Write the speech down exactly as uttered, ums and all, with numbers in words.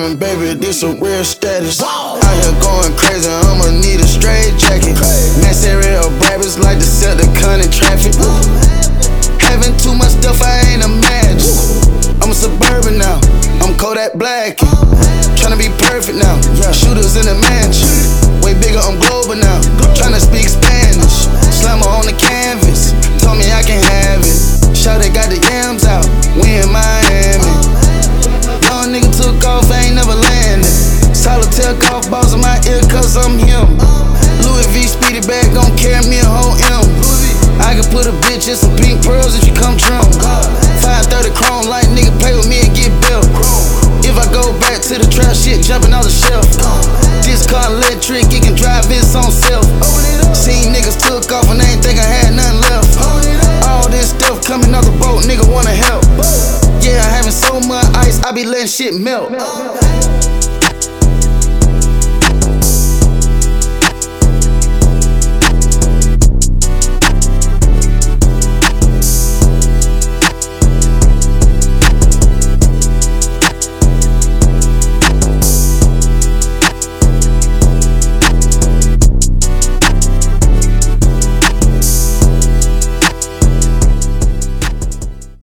Rolling, baby, this a real status. Out here going crazy, I'ma need a straight jacket. Mass area rabbits like to set the cunt in traffic. Having too much stuff I ain't imagine. I'm a suburban now, I'm Kodak Black. Tryna be perfect now, shooters in the mansion. Way bigger, I'm global now. Tryna speak Spanish, slammer on the canvas. Told me I can have it. Shawty got the yams out, we in Miami. Young nigga took off, I ain't never landed. Solitaire golf balls in my ear cause I'm him. Louis V speedy bag gon' carry me a whole M. I can put a bitch in some pink pearls if you come trim. five thirty chrome light, nigga play with me and get built. If I go back to the trap shit, jumping on the shelf. This car electric, it can drive its own self. Seen niggas took off and they ain't think I had nothing left. All this stuff coming off the boat, nigga wanna help. Yeah, I having so much ice, I be letting shit melt.